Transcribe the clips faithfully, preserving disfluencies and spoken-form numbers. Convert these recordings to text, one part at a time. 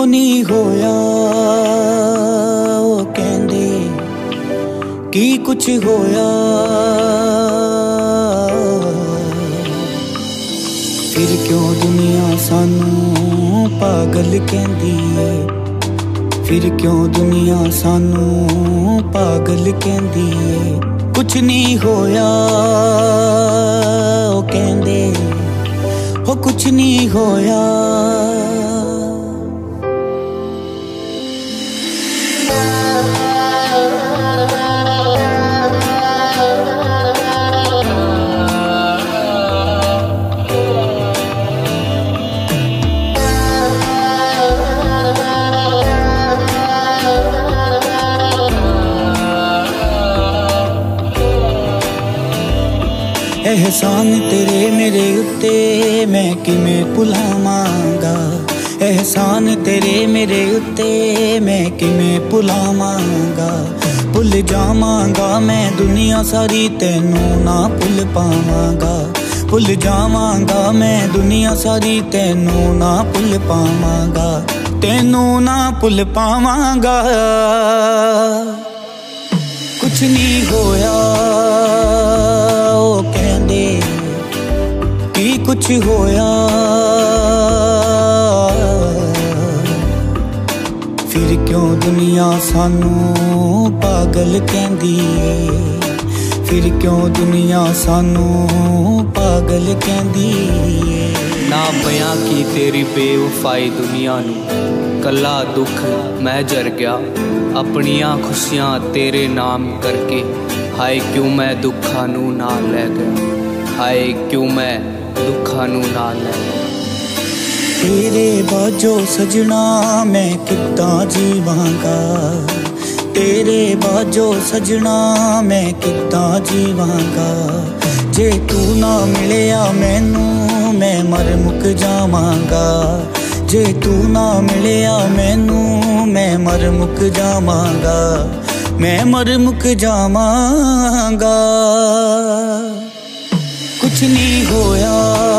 नहीं होया ओ कहंदे की कुछ होया। फिर क्यों दुनिया सानू पागल कहंदी है, फिर क्यों दुनिया सानू पागल कहंदी है। कुछ नहीं होया ओ कहंदे हो, कुछ नहीं होया। एहसान तेरे मेरे उत्ते मैं किवें भुलावांगा, एहसान तेरे मेरे उत्ते मैं किवें भुलावांगा। भुल जावांगा मैं दुनिया सारी तैनू ना भुल पावांगा, भुल जावांगा मैं दुनिया सारी तैनू ना भुल पावांगा, तैनू ना भुल पावांगा। कुछ नहीं होया ओ कहंदे की कुछ होया। फिर क्यों दुनिया सानू पागल कहंदी है, फिर क्यों दुनिया सानू पागल कहंदी है। ना बयां की तेरी बेवफाई दुनिया नू, कला दुख मैं जर गया अपनियां खुशियां तेरे नाम करके। हाय क्यों मैं दुखा नू नाल लै गया, हाय क्यों मैं दुखा नू नाल लै गया। तेरे बाजो सजना मैं किद्दां जीवांगा, तेरे बाजो सजना मैं किद्दां जीवांगा। जे तू ना मिलिया मैनू मैं मर मुक जावांगा, जे तू ना मिलिया मैनू मैं मर मुक जावांगा, मैं मर मुक जावांगा। कुछ नहीं होया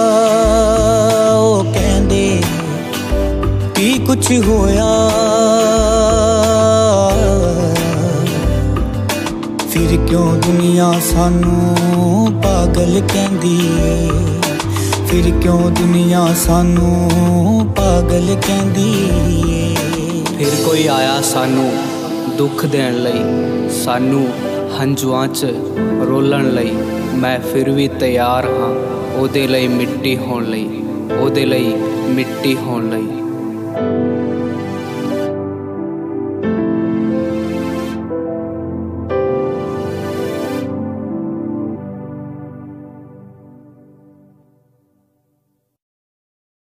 ओ कहंदे की कुछ होया। फिर क्यों दुनिया सानू पागल कहंदी है, फिर क्यों दुनिया सानू पागल कहंदी है। फिर कोई आया सानू दुख देण लई, सानू हंजुआं च रोलण लई। मैं फिर भी तैयार हाँ ओदे लई मिट्टी होण लई, ओदे लई मिट्टी होण लई।